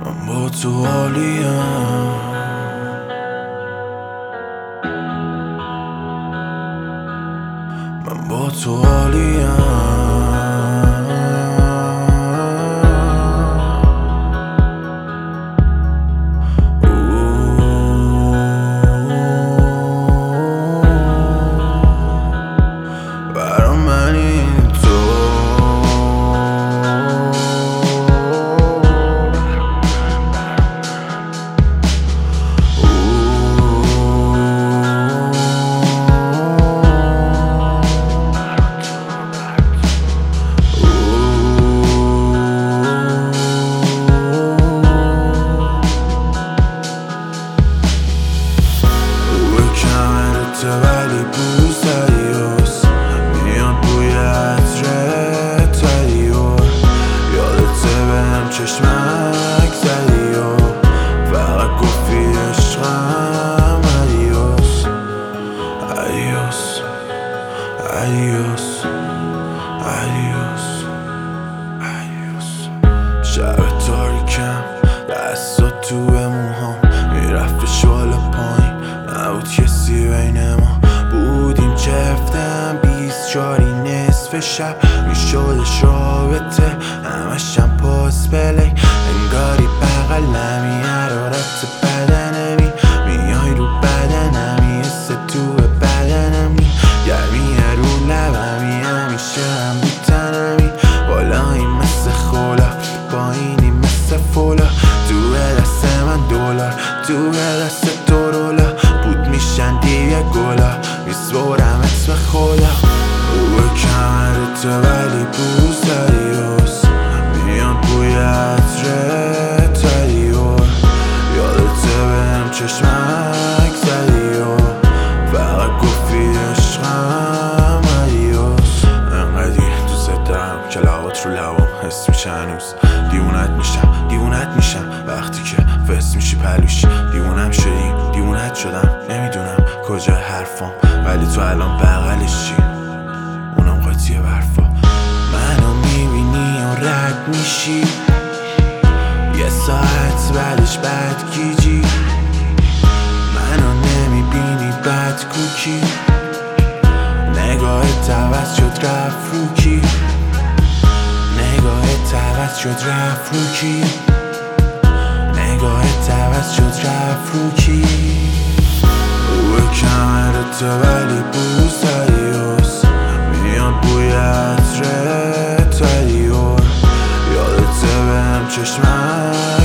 من با تو عالیم، من با تو عالیم. برا من این تو ولی بوز دریاست، میاد بوی عطر تریور، یادته بهم چشمک زدی و فقط گفتی عشقم. ادیوس ادیوس ادیوس ادیوس ادیوس. شب تاریکم دستات توی موهام میرفت بالا پایین، نبود کسی بین ما، بودیم چفتم 24 نصف شب میشدش رابطه، همشم پاس بلی انگاری بغل نمی، حرارت بدنمی میای رو بدنمی، حس تو بدنمی، گرمی رو لبمی، همیشه هم بی تنمی، بالایی مثل خولا پایینی مثل فولا، تو دست من دلار تو دست تو رولا، بود میشن دیگه گلا میسپرمت به خدا. روی کمرت ولی بوز دریاست، میاد بوی عطر تریور، یادته بهم چشمک زدی و فقط گفتی عشقم. ادیوس انقدی دوست دارم که لبات رو لبام حس میشه هنوز، دیوونت میشم وقتی که فست میشی پلوش، دیوونم شدی دیوونت شدم، نمیدونم کجا حرفام ولی تو الان بغلشی، اونم قاطی برفا، منو میبینی و رد میشی، یه ساعت بعدش بد گیجی، منو نمیبینی بد کوکی، نگاهت عوض شد رفت رو کی، نگاهت عوض شد رفت رو کی، نگاهت عوض شد رفت رو کی. روی کمرت ولی بوز دریاست، میاد بوی عطر تریور، یادته بهم چشمک